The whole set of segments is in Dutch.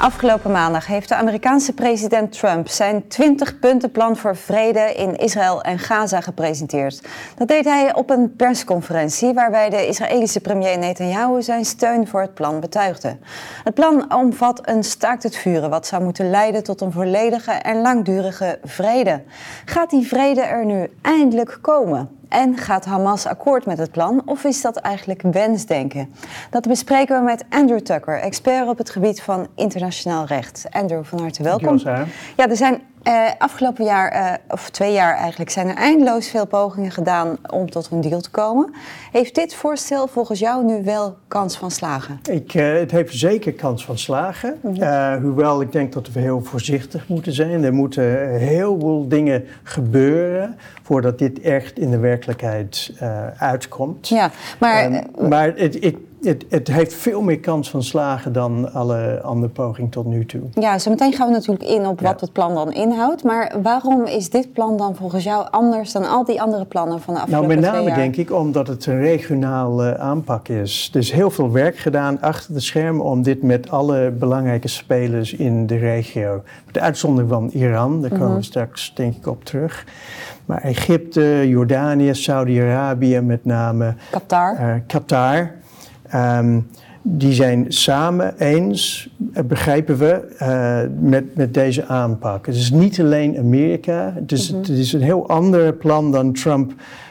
Afgelopen maandag heeft de Amerikaanse president Trump zijn 20-puntenplan voor vrede in Israël en Gaza gepresenteerd. Dat deed hij op een persconferentie waarbij de Israëlische premier Netanyahu zijn steun voor het plan betuigde. Het plan omvat een staakt het vuren wat zou moeten leiden tot een volledige en langdurige vrede. Gaat die vrede er nu eindelijk komen? En gaat Hamas akkoord met het plan of is dat eigenlijk wensdenken? Dat bespreken we met Andrew Tucker, expert op het gebied van internationaal recht. Andrew, van harte welkom. Ja, er zijn afgelopen jaar, of 2 jaar eigenlijk, zijn er eindeloos veel pogingen gedaan om tot een deal te komen. Heeft dit voorstel volgens jou nu wel kans van slagen? Het heeft zeker kans van slagen. Hoewel ik denk dat we heel voorzichtig moeten zijn. Er moeten heel veel dingen gebeuren voordat dit echt in de werkelijkheid uitkomt. Ja, maar het heeft veel meer kans van slagen dan alle andere pogingen tot nu toe. Ja, zo meteen gaan we natuurlijk in op wat het plan dan inhoudt. Maar waarom is dit plan dan volgens jou anders dan al die andere plannen van de afgelopen 2 jaar? Nou, met name denk ik omdat het een regionale aanpak is. Er is heel veel werk gedaan achter de schermen om dit met alle belangrijke spelers in de regio. Met de uitzondering van Iran, daar komen we straks denk ik op terug. Maar Egypte, Jordanië, Saudi-Arabië met name. Qatar. Die zijn samen eens, begrijpen we, met deze aanpak. Het is niet alleen Amerika, het is een heel ander plan dan Trump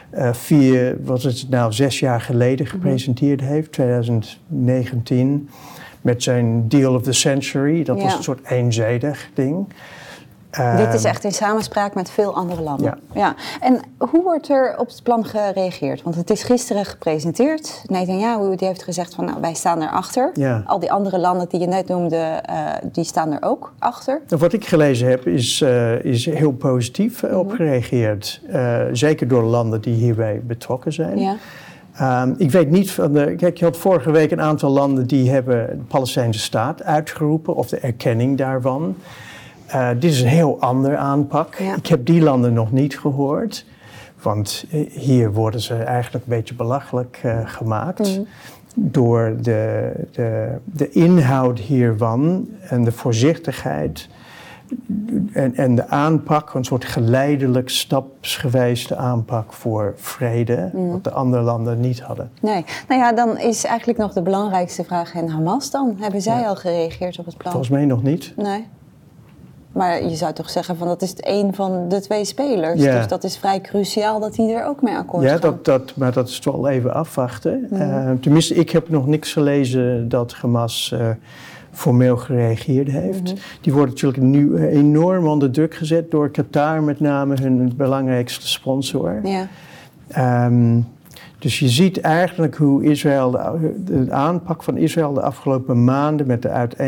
6 jaar geleden gepresenteerd heeft, 2019, met zijn Deal of the Century. Dat was een soort eenzijdig ding. Dit is echt in samenspraak met veel andere landen. Ja. En hoe wordt er op het plan gereageerd? Want het is gisteren gepresenteerd. Netanyahu die heeft gezegd van wij staan erachter. Ja. Al die andere landen die je net noemde, die staan er ook achter. Wat ik gelezen heb is heel positief op gereageerd. Zeker door landen die hierbij betrokken zijn. Ja. Ik weet niet kijk, je had vorige week een aantal landen die hebben de Palestijnse staat uitgeroepen of de erkenning daarvan. Dit is een heel ander aanpak. Ja. Ik heb die landen nog niet gehoord. Want hier worden ze eigenlijk een beetje belachelijk gemaakt. Door de inhoud hiervan en de voorzichtigheid. En de aanpak, een soort geleidelijk, stapsgewijs aanpak voor vrede. Wat de andere landen niet hadden. Nee, nou ja, dan is eigenlijk nog de belangrijkste vraag. En Hamas dan? Hebben zij al gereageerd op het plan? Volgens mij nog niet. Nee. Maar je zou toch zeggen van dat is een van de 2 spelers. Ja. Dus dat is vrij cruciaal dat die er ook mee akkoord gaan. Ja, maar dat is toch wel even afwachten. Tenminste, ik heb nog niks gelezen dat Hamas formeel gereageerd heeft. Die worden natuurlijk nu enorm onder druk gezet door Qatar, met name hun belangrijkste sponsor. Ja. Dus je ziet eigenlijk hoe Israël, de aanpak van Israël de afgelopen maanden met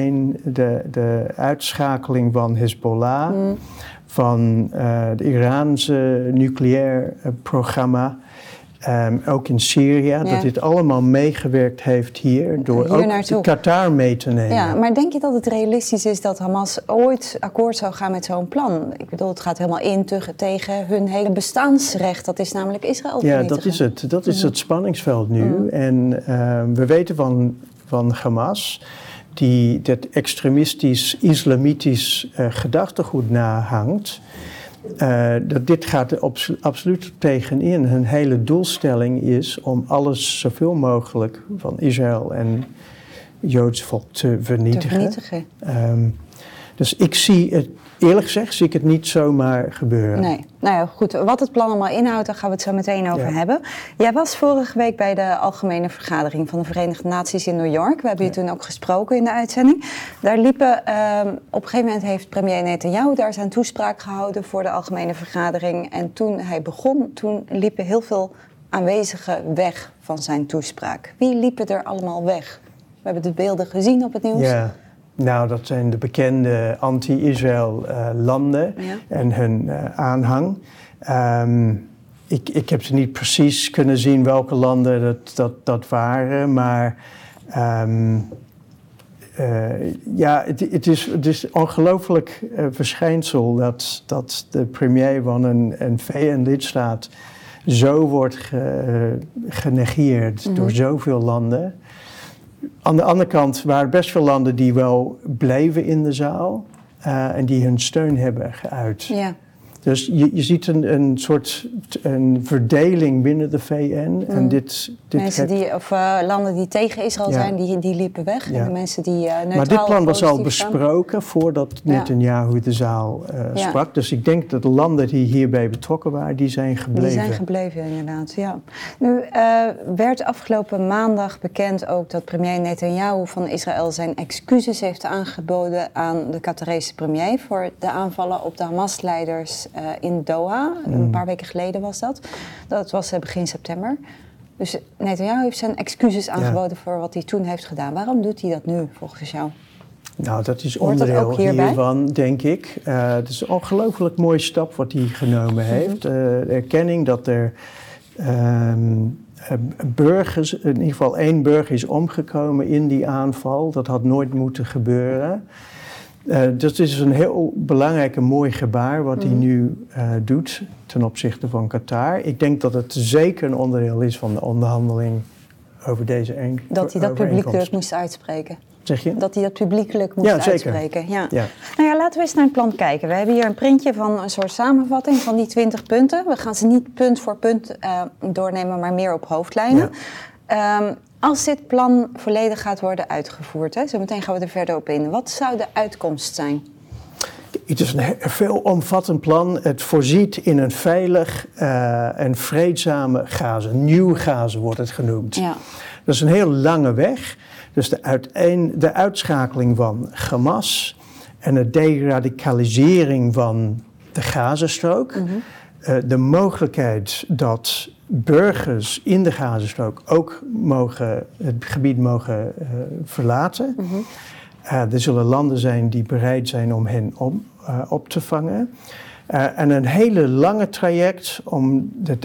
de uitschakeling van Hezbollah, van het Iraanse nucleair programma, ook in Syrië, dat dit allemaal meegewerkt heeft hier door ook Qatar mee te nemen. Ja, maar denk je dat het realistisch is dat Hamas ooit akkoord zou gaan met zo'n plan? Ik bedoel, het gaat helemaal in tegen hun hele bestaansrecht. Dat is namelijk Israël vernietigen. Ja, dat is het. Dat is het spanningsveld nu. En we weten van Hamas, die dat extremistisch, islamitisch gedachtegoed nahangt. Dit gaat er absoluut tegenin. Hun hele doelstelling is om alles zoveel mogelijk van Israël en het Joodse volk te vernietigen. Dus ik zie het, eerlijk gezegd, niet zomaar gebeuren. Nee. Nou ja, goed. Wat het plan allemaal inhoudt, daar gaan we het zo meteen over hebben. Jij was vorige week bij de Algemene Vergadering van de Verenigde Naties in New York. We hebben je toen ook gesproken in de uitzending. Daar liepen, op een gegeven moment heeft premier Netanyahu daar zijn toespraak gehouden voor de Algemene Vergadering. En toen hij begon, toen liepen heel veel aanwezigen weg van zijn toespraak. Wie liepen er allemaal weg? We hebben de beelden gezien op het nieuws. Ja. Nou, dat zijn de bekende anti-Israël landen en hun aanhang. Ik heb ze niet precies kunnen zien welke landen dat waren, maar het is een ongelooflijk verschijnsel dat de premier van een VN-lidstaat zo wordt genegeerd door zoveel landen. Aan de andere kant waren best veel landen die wel bleven in de zaal en die hun steun hebben geuit. Ja. Dus je ziet een soort verdeling binnen de VN. En dit mensen landen die tegen Israël zijn, die liepen weg. Ja. En de mensen die neutraal. Maar dit plan was al besproken voordat Netanyahu de zaal sprak. Dus ik denk dat de landen die hierbij betrokken waren, die zijn gebleven. Die zijn gebleven, inderdaad, ja. Nu werd afgelopen maandag bekend ook dat premier Netanyahu van Israël zijn excuses heeft aangeboden aan de Qatarese premier voor de aanvallen op de Hamas-leiders in Doha. Een paar weken geleden was dat. Dat was begin september. Dus Netanyahu heeft zijn excuses aangeboden voor wat hij toen heeft gedaan. Waarom doet hij dat nu, volgens jou? Nou, dat is onderdeel hiervan, denk ik. Het is een ongelooflijk mooie stap wat hij genomen heeft. De erkenning dat er burgers, in ieder geval 1 burger is omgekomen in die aanval. Dat had nooit moeten gebeuren. Dat is een heel belangrijk en mooi gebaar wat hij nu doet ten opzichte van Qatar. Ik denk dat het zeker een onderdeel is van de onderhandeling over deze overeenkomst. Dat hij dat publiekelijk moest uitspreken. Zeg je? Dat hij dat publiekelijk moest uitspreken. Ja. Nou ja, laten we eens naar een plan kijken. We hebben hier een printje van een soort samenvatting van die 20 punten. We gaan ze niet punt voor punt doornemen, maar meer op hoofdlijnen. Ja. Als dit plan volledig gaat worden uitgevoerd, zo meteen gaan we er verder op in. Wat zou de uitkomst zijn? Het is een veelomvattend plan. Het voorziet in een veilig en vreedzame Gaza. Nieuw Gaza wordt het genoemd. Ja. Dat is een heel lange weg. Dus de uitschakeling van Hamas en de deradicalisering van de Gazastrook. De mogelijkheid dat burgers in de Gazastrook ook het gebied mogen verlaten. Er zullen landen zijn die bereid zijn om hen op te vangen. En een hele lange traject om de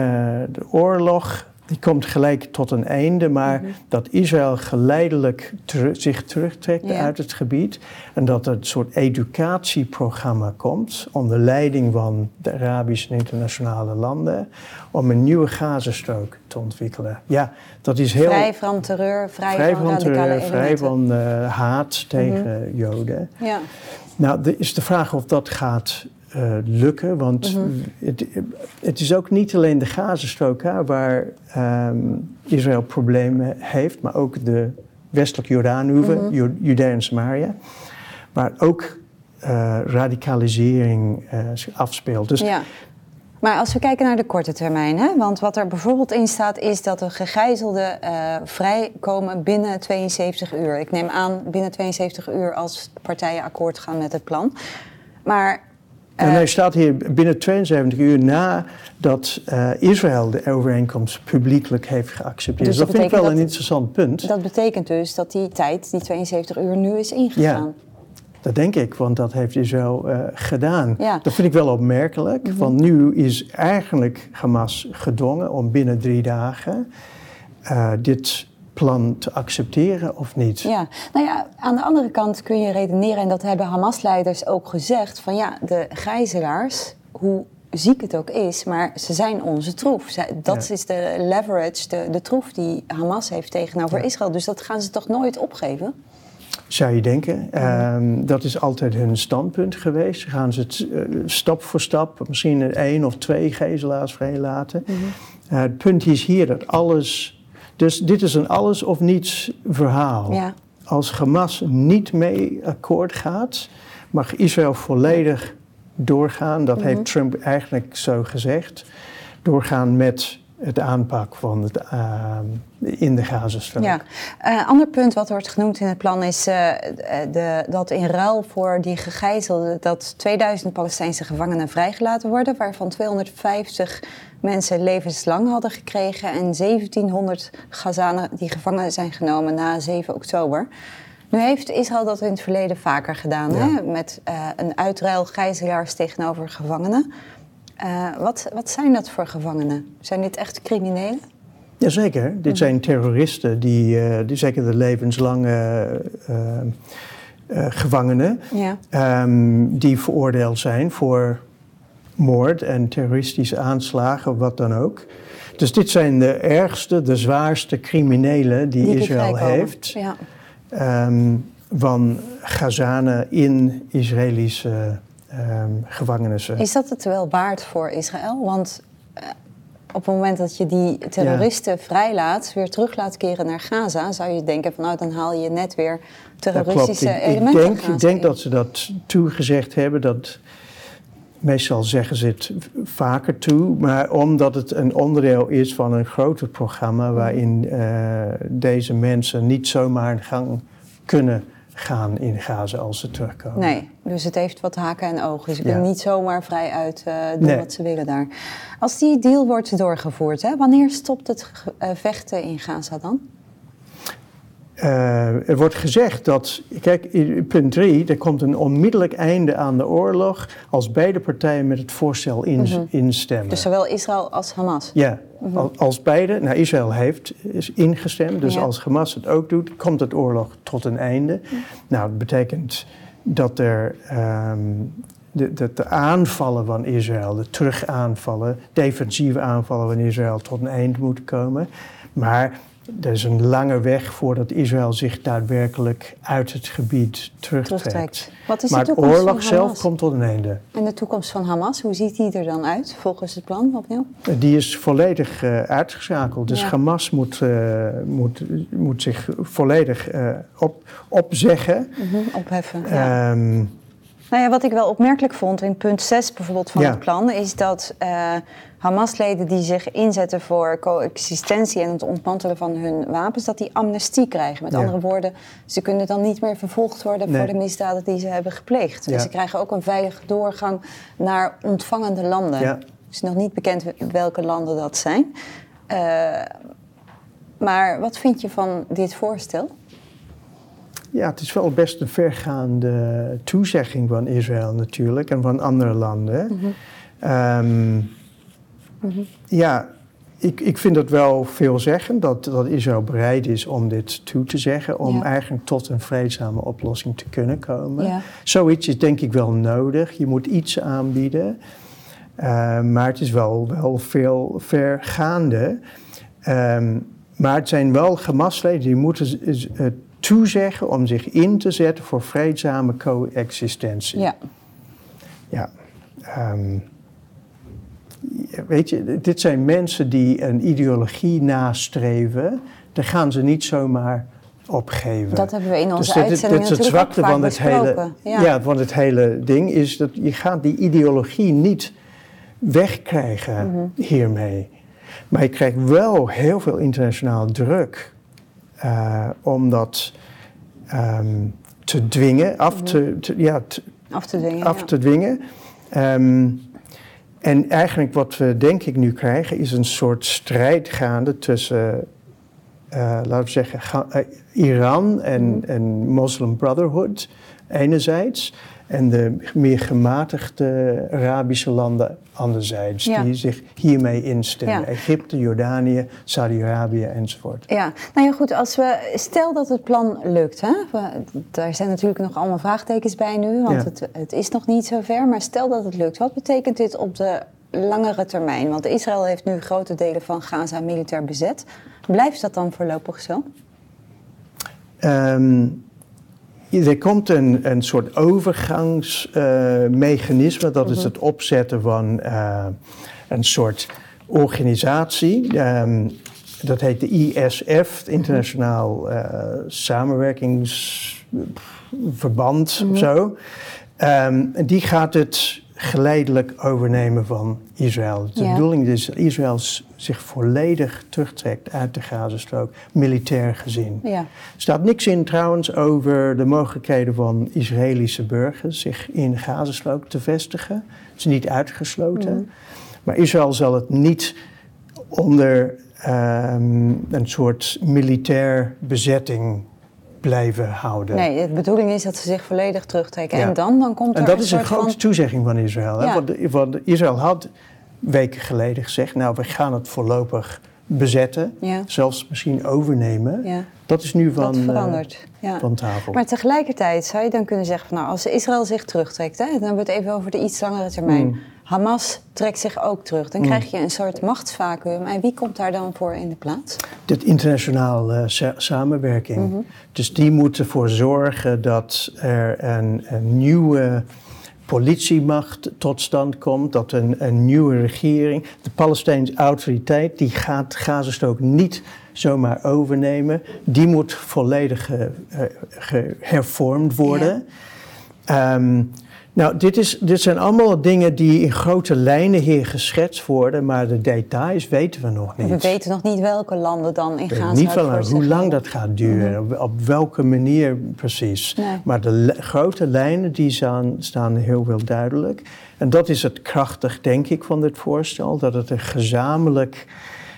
oorlog, die komt gelijk tot een einde, maar dat Israël geleidelijk zich terugtrekt uit het gebied. En dat er een soort educatieprogramma komt onder leiding van de Arabische en internationale landen om een nieuwe Gazastrook te ontwikkelen. Ja, dat is heel... Vrij van terreur, vrij van radicale elementen. Vrij van haat tegen Joden. Ja. Nou, is de vraag of dat gaat lukken, want het is ook niet alleen de Gazastrook waar Israël problemen heeft, maar ook de westelijke Jordaanhoeven, Judea en Samaria, waar ook radicalisering afspeelt. Dus Maar als we kijken naar de korte termijn, want wat er bijvoorbeeld in staat is dat de gegijzelden vrijkomen binnen 72 uur. Ik neem aan binnen 72 uur als partijen akkoord gaan met het plan. Maar en hij staat hier binnen 72 uur nadat Israël de overeenkomst publiekelijk heeft geaccepteerd. Dus dat vind ik wel een interessant punt. Dat betekent dus dat die tijd, die 72 uur, nu is ingegaan. Ja, dat denk ik, want dat heeft Israël gedaan. Ja. Dat vind ik wel opmerkelijk, want nu is eigenlijk Hamas gedwongen om binnen 3 dagen dit plan te accepteren of niet? Ja, nou ja, aan de andere kant kun je redeneren, en dat hebben Hamas-leiders ook gezegd, van ja, de gijzelaars, hoe ziek het ook is, maar ze zijn onze troef. Dat is de leverage, de troef die Hamas heeft tegenover Israël. Dus dat gaan ze toch nooit opgeven? Zou je denken. Dat is altijd hun standpunt geweest. Ze gaan ze stap voor stap, misschien 1 of 2 gijzelaars vrijlaten. Het punt is hier dat alles... Dus dit is een alles of niets verhaal. Ja. Als Hamas niet mee akkoord gaat, mag Israël volledig doorgaan. Dat heeft Trump eigenlijk zo gezegd. Doorgaan met het aanpak van het in de Gazastrook. Ja. Ander punt wat wordt genoemd in het plan is dat in ruil voor die gegijzelden dat 2000 Palestijnse gevangenen vrijgelaten worden, waarvan 250 mensen levenslang hadden gekregen en 1700 Gazanen die gevangen zijn genomen na 7 oktober. Nu heeft Israël dat in het verleden vaker gedaan, met een uitruil gijzelaars tegenover gevangenen. Wat zijn dat voor gevangenen? Zijn dit echt criminelen? Jazeker, dit zijn terroristen die zeker de levenslange gevangenen die veroordeeld zijn voor moord en terroristische aanslagen of wat dan ook. Dus dit zijn de ergste, de zwaarste criminelen die Israël heeft. Ja. Van Gazanen in Israëlische gevangenissen. Is dat het wel waard voor Israël? Want op het moment dat je die terroristen vrijlaat, weer terug laat keren naar Gaza, zou je denken van nou, dan haal je net weer terroristische elementen. Ik denk dat ze dat toegezegd hebben. Dat, meestal zeggen ze het vaker toe, maar omdat het een onderdeel is van een groter programma waarin deze mensen niet zomaar in gang kunnen gaan in Gaza als ze terugkomen. Nee, dus het heeft wat haken en ogen. Ze kunnen niet zomaar vrij uit doen wat ze willen daar. Als die deal wordt doorgevoerd, hè, wanneer stopt het vechten in Gaza dan? Er wordt gezegd dat, kijk, in punt 3, er komt een onmiddellijk einde aan de oorlog als beide partijen met het voorstel instemmen. Dus zowel Israël als Hamas? Ja, als beide. Nou, Israël is ingestemd, dus als Hamas het ook doet, komt het oorlog tot een einde. Nou, dat betekent dat er de aanvallen van Israël, de terugaanvallen, defensieve aanvallen van Israël tot een eind moeten komen. Maar er is een lange weg voordat Israël zich daadwerkelijk uit het gebied terugtrekt. Wat is maar de de oorlog zelf komt tot een einde. En de toekomst van Hamas, hoe ziet die er dan uit volgens het plan opnieuw? Die is volledig uitgeschakeld. Dus Hamas moet zich volledig opzeggen. Opheffen, Nou ja, wat ik wel opmerkelijk vond in punt 6 bijvoorbeeld van het plan, is dat Hamas-leden die zich inzetten voor coexistentie en het ontmantelen van hun wapens, dat die amnestie krijgen. Met andere woorden, ze kunnen dan niet meer vervolgd worden voor de misdaden die ze hebben gepleegd. En ze krijgen ook een veilige doorgang naar ontvangende landen. Het is nog niet bekend welke landen dat zijn. Maar wat vind je van dit voorstel? Ja, het is wel best een vergaande toezegging van Israël natuurlijk en van andere landen. Ja, ik vind het wel veelzeggend dat Israël bereid is om dit toe te zeggen, om eigenlijk tot een vreedzame oplossing te kunnen komen. Ja. Zoiets is denk ik wel nodig. Je moet iets aanbieden, maar het is wel veel vergaande. Maar het zijn wel Hamas-leden die moeten toezeggen om zich in te zetten voor vreedzame coexistentie. Ja. Weet je, dit zijn mensen die een ideologie nastreven. Daar gaan ze niet zomaar opgeven. Dat hebben we in onze uitzending natuurlijk het zwakte van het hele, van het hele ding is dat je gaat die ideologie niet wegkrijgen hiermee. Maar je krijgt wel heel veel internationaal druk om dat te dwingen, af te dwingen. En eigenlijk wat we denk ik nu krijgen is een soort strijd gaande tussen, laten we zeggen, Iran en Muslim Brotherhood enerzijds. En de meer gematigde Arabische landen anderzijds, die zich hiermee instemmen. Egypte, Jordanië, Saudi-Arabië enzovoort. Ja, nou ja goed, stel dat het plan lukt. Hè? Daar zijn natuurlijk nog allemaal vraagtekens bij nu, want het is nog niet zover. Maar stel dat het lukt, wat betekent dit op de langere termijn? Want Israël heeft nu grote delen van Gaza militair bezet. Blijft dat dan voorlopig zo? Er komt een soort overgangsmechanisme. Dat is het opzetten van een soort organisatie. Dat heet de ISF, het Internationaal Samenwerkingsverband of zo. Die gaat het geleidelijk overnemen van Israël. De bedoeling is dat Israël zich volledig terugtrekt uit de Gazastrook, militair gezien. Er staat niks in trouwens over de mogelijkheden van Israëlische burgers zich in de Gazastrook te vestigen. Het is niet uitgesloten. Maar Israël zal het niet onder een soort militair bezetting blijven houden. Nee, de bedoeling is dat ze zich volledig terugtrekken. En dan komt er en dat is een grote toezegging van Israël. Hè? Want Israël had weken geleden gezegd, nou, we gaan het voorlopig bezetten. Zelfs misschien overnemen. Dat is nu van tafel. Maar tegelijkertijd zou je dan kunnen zeggen, van, nou, als Israël zich terugtrekt, hè, dan hebben we het even over de iets langere termijn. Hamas trekt zich ook terug. Dan krijg je een soort machtsvacuum. En wie komt daar dan voor in de plaats? De internationale samenwerking. Dus die moet ervoor zorgen dat er een nieuwe politiemacht tot stand komt, dat een nieuwe regering, de Palestijnse autoriteit, die gaat Gazastrook niet zomaar overnemen. Die moet volledig hervormd worden. Ja. Dit zijn allemaal dingen die in grote lijnen hier geschetst worden, maar de details weten we nog niet. We weten nog niet welke landen dan in Gaza niet van hoe lang dat gaat duren, op welke manier precies. Nee. Maar de grote lijnen die staan heel wel duidelijk. En dat is het krachtig, denk ik, van dit voorstel, dat het een gezamenlijk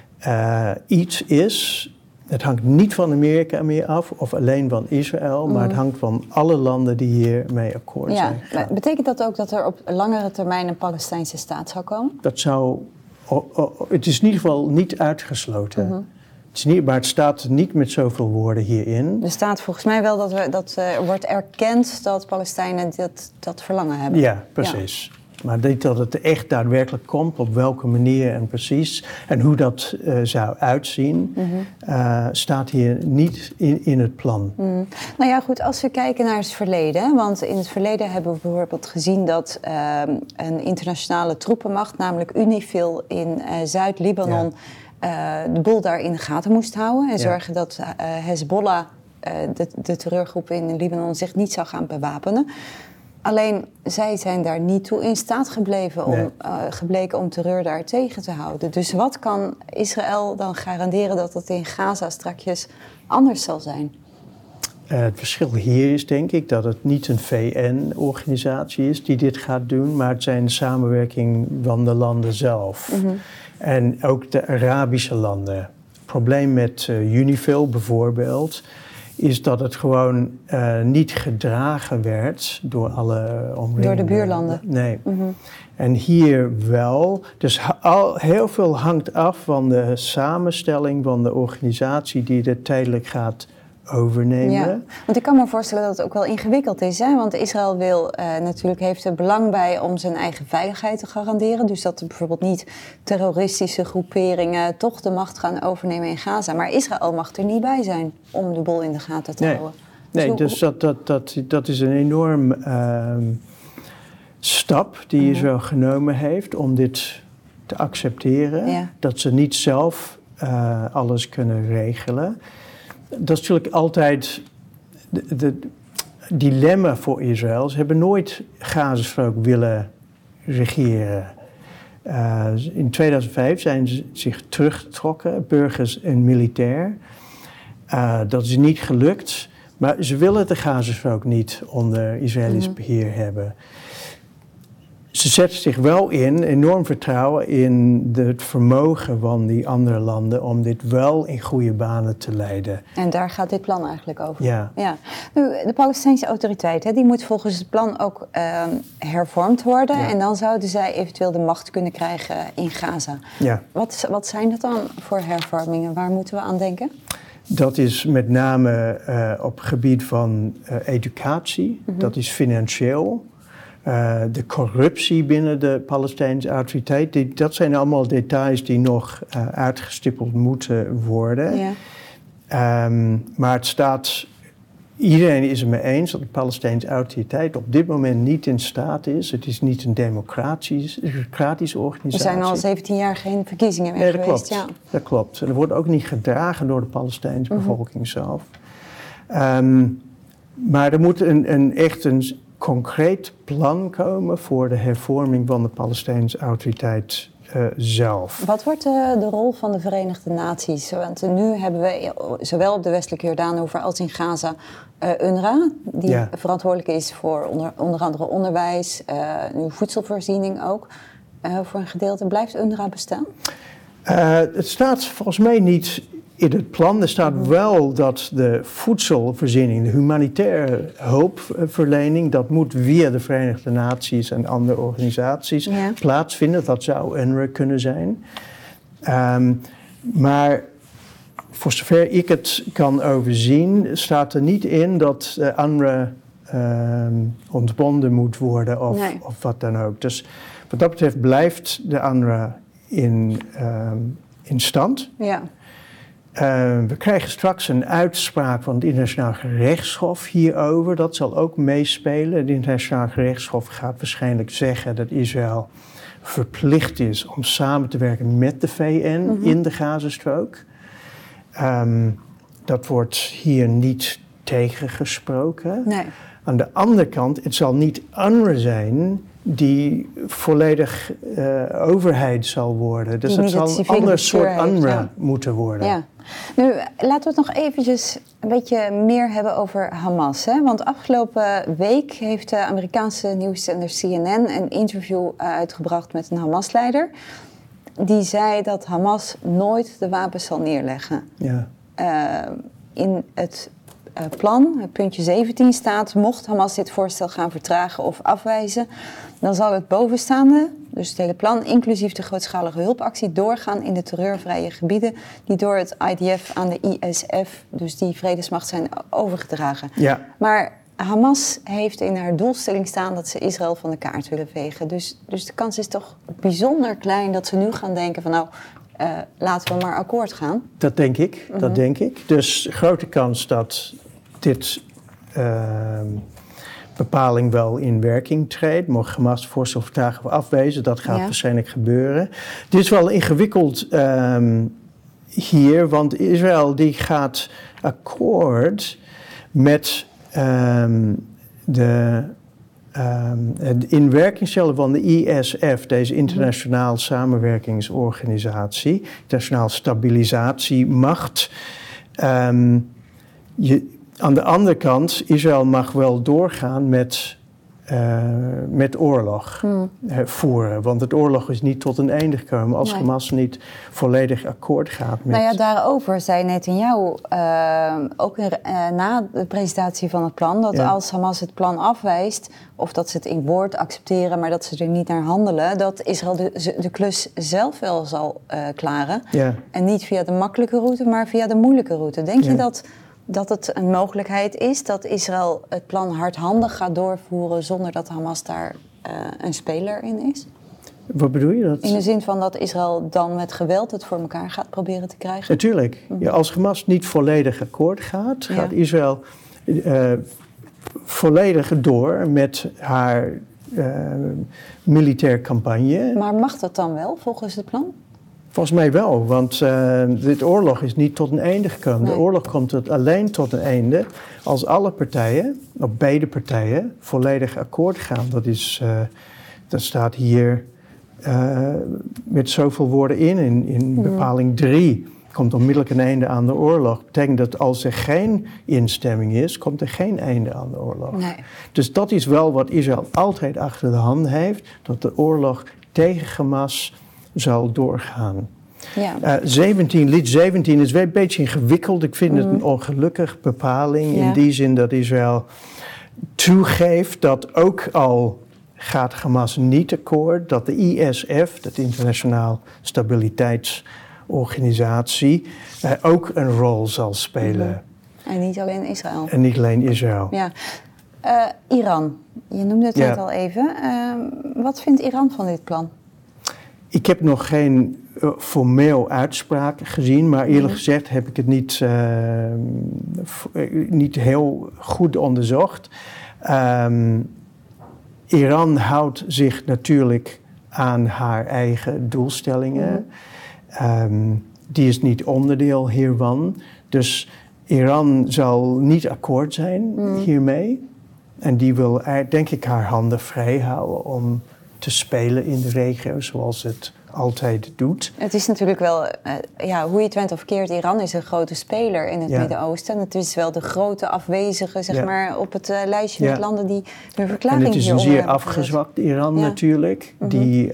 iets is. Het hangt niet van Amerika meer af, of alleen van Israël, maar het hangt van alle landen die hiermee akkoord zijn. Maar betekent dat ook dat er op langere termijn een Palestijnse staat zou komen? Dat zou, het is in ieder geval niet uitgesloten. Het is niet, maar het staat niet met zoveel woorden hierin. Er staat volgens mij wel dat wordt erkend dat Palestijnen dat verlangen hebben. Ja, precies. Ja. Maar niet dat het echt daadwerkelijk komt, op welke manier en precies. En hoe dat zou uitzien, staat hier niet in het plan. Nou ja, goed, als we kijken naar het verleden. Want in het verleden hebben we bijvoorbeeld gezien dat een internationale troepenmacht, namelijk UNIFIL in Zuid-Libanon, de boel daar in de gaten moest houden. En zorgen dat Hezbollah, de terreurgroep in Libanon, zich niet zou gaan bewapenen. Alleen, zij zijn daar niet toe in staat gebleken om terreur daar tegen te houden. Dus wat kan Israël dan garanderen dat het in Gaza strakjes anders zal zijn? Het verschil hier is, denk ik, dat het niet een VN-organisatie is die dit gaat doen, maar het zijn de samenwerking van de landen zelf. En ook de Arabische landen. Het probleem met UNIFIL bijvoorbeeld is dat het gewoon niet gedragen werd door alle omringende. Door de buurlanden? Nee. En hier wel. Dus heel veel hangt af van de samenstelling van de organisatie die dit tijdelijk gaat overnemen. Ja, want ik kan me voorstellen dat het ook wel ingewikkeld is. Hè? Want Israël heeft er belang bij om zijn eigen veiligheid te garanderen. Dus dat er bijvoorbeeld niet terroristische groeperingen toch de macht gaan overnemen in Gaza. Maar Israël mag er niet bij zijn om de boel in de gaten te houden. Dus dat is een enorm stap die Israël genomen heeft om dit te accepteren. Ja. Dat ze niet zelf alles kunnen regelen. Dat is natuurlijk altijd de dilemma voor Israël. Ze hebben nooit Gazastrook willen regeren. In 2005 zijn ze zich teruggetrokken, burgers en militair. Dat is niet gelukt, maar ze willen de Gazastrook niet onder Israëlisch beheer hebben. Ze zetten zich wel enorm vertrouwen in het vermogen van die andere landen om dit wel in goede banen te leiden. En daar gaat dit plan eigenlijk over? Ja. Nu, de Palestijnse autoriteit, die moet volgens het plan ook hervormd worden. Ja. En dan zouden zij eventueel de macht kunnen krijgen in Gaza. Ja. Wat zijn dat dan voor hervormingen? Waar moeten we aan denken? Dat is met name op het gebied van educatie. Dat is financieel. De corruptie binnen de Palestijnse autoriteit, dat zijn allemaal details die nog uitgestippeld moeten worden. Ja. Maar het staat, iedereen is het mee eens dat de Palestijnse autoriteit op dit moment niet in staat is. Het is niet een democratische organisatie. Er zijn al 17 jaar geen verkiezingen meer geweest. Klopt. Ja, dat klopt. En dat wordt ook niet gedragen door de Palestijnse bevolking zelf. Maar er moet echt een concreet plan komen voor de hervorming van de Palestijnse autoriteit zelf. Wat wordt de rol van de Verenigde Naties? Want nu hebben we zowel op de westelijke Jordaanoever als in Gaza UNRWA, die verantwoordelijk is voor onder andere onderwijs, voedselvoorziening ook. Voor een gedeelte blijft UNRWA bestaan? Het staat volgens mij niet in het plan. Er staat wel dat de voedselvoorziening, de humanitaire hulpverlening, dat moet via de Verenigde Naties en andere organisaties plaatsvinden. Dat zou UNRWA kunnen zijn. Maar voor zover ik het kan overzien, staat er niet in dat UNRWA ontbonden moet worden of wat dan ook. Dus, Wat dat betreft blijft de UNRWA in stand. Ja. We krijgen straks een uitspraak van het Internationaal Gerechtshof hierover. Dat zal ook meespelen. Het Internationaal Gerechtshof gaat waarschijnlijk zeggen dat Israël verplicht is om samen te werken met de VN in de Gazastrook. Dat wordt hier niet tegengesproken. Nee. Aan de andere kant, het zal niet UNRWA zijn die volledig overheid zal worden. Dus het zal een ander soort UNRWA moeten worden. Ja. Nu, laten we het nog eventjes een beetje meer hebben over Hamas. Hè? Want afgelopen week heeft de Amerikaanse nieuwszender CNN een interview uitgebracht met een Hamas-leider. Die zei dat Hamas nooit de wapens zal neerleggen. Ja. In het plan, het puntje 17 staat, mocht Hamas dit voorstel gaan vertragen of afwijzen, dan zal het bovenstaande, dus het hele plan, inclusief de grootschalige hulpactie, doorgaan in de terreurvrije gebieden die door het IDF aan de ISF, dus die vredesmacht, zijn overgedragen. Ja. Maar Hamas heeft in haar doelstelling staan dat ze Israël van de kaart willen vegen. Dus de kans is toch bijzonder klein dat ze nu gaan denken van nou, laten we maar akkoord gaan. Dat denk ik, dat denk ik. Dus grote kans dat dit bepaling wel in werking treedt. Mocht Hamas voorstel vertragen of afwijzen, dat gaat waarschijnlijk gebeuren. Dit is wel ingewikkeld hier, want Israël die gaat akkoord met de inwerkingstellen van de ISF, deze internationaal samenwerkingsorganisatie, internationaal stabilisatiemacht. Aan de andere kant, Israël mag wel doorgaan met oorlog voeren. Want het oorlog is niet tot een einde gekomen als Hamas niet volledig akkoord gaat met... Nou ja, daarover zei Netanyahu ook na de presentatie van het plan, dat als Hamas het plan afwijst, of dat ze het in woord accepteren, maar dat ze er niet naar handelen, dat Israël de klus zelf wel zal klaren. Ja. En niet via de makkelijke route, maar via de moeilijke route. Denk je dat het een mogelijkheid is dat Israël het plan hardhandig gaat doorvoeren zonder dat Hamas daar een speler in is? Wat bedoel je dat? In de zin van dat Israël dan met geweld het voor elkaar gaat proberen te krijgen? Natuurlijk. Ja, als Hamas niet volledig akkoord gaat, gaat Israël volledig door met haar militaire campagne. Maar mag dat dan wel volgens het plan? Volgens mij wel, want dit oorlog is niet tot een einde gekomen. Nee. De oorlog komt alleen tot een einde als alle partijen, of beide partijen, volledig akkoord gaan. Dat staat hier met zoveel woorden in bepaling 3. Komt onmiddellijk een einde aan de oorlog. Dat betekent dat als er geen instemming is, komt er geen einde aan de oorlog. Nee. Dus dat is wel wat Israël altijd achter de hand heeft, dat de oorlog tegen Hamas zal doorgaan. Ja. 17 is wel een beetje ingewikkeld. Ik vind het een ongelukkig bepaling. In die zin dat Israël toegeeft dat ook al gaat Hamas niet akkoord, dat de ISF, dat Internationaal Stabiliteitsorganisatie, ook een rol zal spelen. En niet alleen Israël. En niet alleen Israël. Ja. Iran, je noemde het net al even. Wat vindt Iran van dit plan? Ik heb nog geen formeel uitspraak gezien, maar eerlijk gezegd heb ik het niet heel goed onderzocht. Iran houdt zich natuurlijk aan haar eigen doelstellingen. Die is niet onderdeel hiervan. Dus Iran zal niet akkoord zijn hiermee. En die wil, denk ik, haar handen vrij houden om te spelen in de regio zoals het altijd doet. Het is natuurlijk wel, hoe je het went of keert, Iran is een grote speler in het Midden-Oosten. Het is wel de grote afwezige, zeg maar, op het lijstje met landen die hun verklaring hierover hebben. En het is een zeer afgezwakt Iran natuurlijk. Die,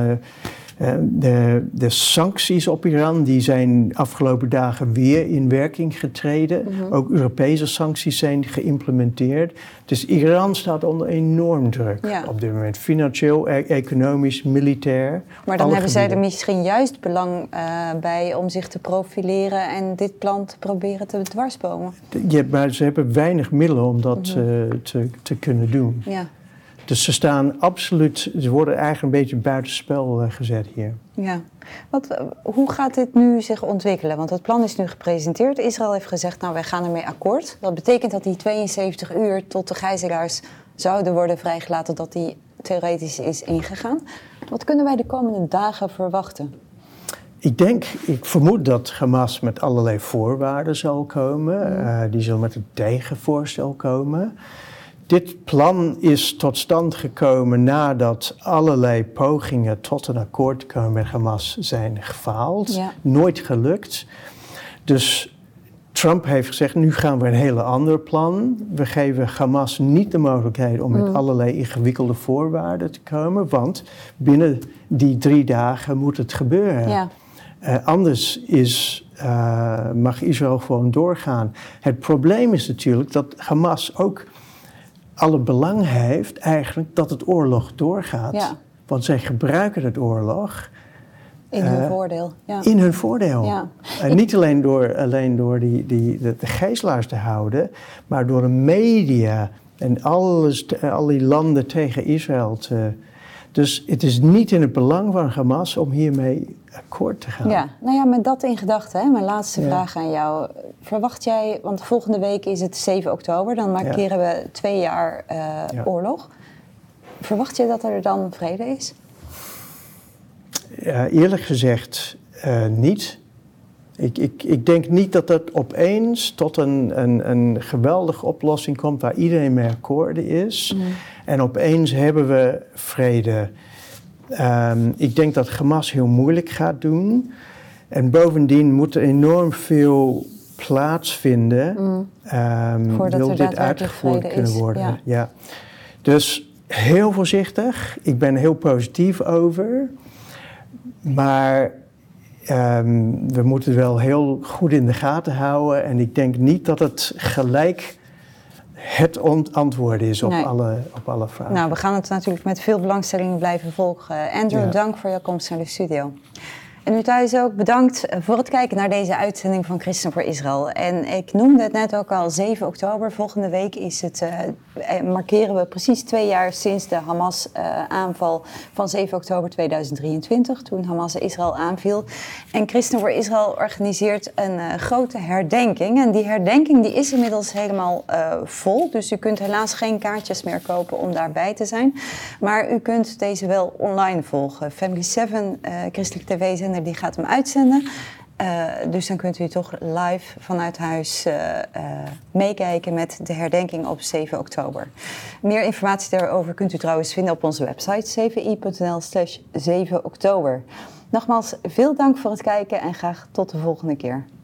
de sancties op Iran die zijn afgelopen dagen weer in werking getreden. Ook Europese sancties zijn geïmplementeerd. Dus Iran staat onder enorm druk op dit moment. Financieel, economisch, militair. Maar dan hebben zij er misschien juist belang bij om zich te profileren en dit plan te proberen te dwarsbomen. Maar ze hebben weinig middelen om dat te kunnen doen. Ja. Dus ze worden eigenlijk een beetje buitenspel gezet hier. Ja. Hoe gaat dit nu zich ontwikkelen? Want het plan is nu gepresenteerd. Israël heeft gezegd, wij gaan ermee akkoord. Dat betekent dat die 72 uur tot de gijzelaars zouden worden vrijgelaten, dat die theoretisch is ingegaan. Wat kunnen wij de komende dagen verwachten? Ik vermoed dat Hamas met allerlei voorwaarden zal komen. Die zal met een tegenvoorstel komen. Dit plan is tot stand gekomen nadat allerlei pogingen tot een akkoord te komen met Hamas zijn gefaald. Ja. Nooit gelukt. Dus Trump heeft gezegd, nu gaan we een hele ander plan. We geven Hamas niet de mogelijkheid om met allerlei ingewikkelde voorwaarden te komen. Want binnen die 3 dagen moet het gebeuren. Ja. Anders mag Israël gewoon doorgaan. Het probleem is natuurlijk dat Hamas ook alle belang heeft eigenlijk dat het oorlog doorgaat. Ja. Want zij gebruiken het oorlog in hun voordeel. Ja. In hun voordeel. Ja. Niet alleen door de gijzelaars te houden, maar door de media en al die landen tegen Israël te... Dus het is niet in het belang van Hamas om hiermee akkoord te gaan. Ja, met dat in gedachten, mijn laatste vraag aan jou. Verwacht jij, want volgende week is het 7 oktober, dan markeren we 2 jaar oorlog. Verwacht je dat er dan vrede is? Eerlijk gezegd niet. Ik denk niet dat het opeens tot een geweldige oplossing komt waar iedereen mee akkoord is. En opeens hebben we vrede. Ik denk dat Hamas heel moeilijk gaat doen. En bovendien moet er enorm veel plaatsvinden. Wil dit uitgevoerd kunnen worden. Ja. Dus heel voorzichtig. Ik ben heel positief over. Maar we moeten wel heel goed in de gaten houden. En ik denk niet dat het gelijk het antwoord is op alle vragen. We gaan het natuurlijk met veel belangstelling blijven volgen. Andrew, dank voor je komst naar de studio. En u thuis ook bedankt voor het kijken naar deze uitzending van Christen voor Israël. En ik noemde het net ook al, 7 oktober. Volgende week markeren we precies 2 jaar sinds de Hamas-aanval van 7 oktober 2023. Toen Hamas Israël aanviel. En Christen voor Israël organiseert een grote herdenking. En die herdenking die is inmiddels helemaal vol. Dus u kunt helaas geen kaartjes meer kopen om daarbij te zijn. Maar u kunt deze wel online volgen. Family 7, christelijk tv-zender, die gaat hem uitzenden. Dus dan kunt u toch live vanuit huis meekijken met de herdenking op 7 oktober. Meer informatie daarover kunt u trouwens vinden op onze website 7i.nl/7 oktober. Nogmaals, veel dank voor het kijken en graag tot de volgende keer.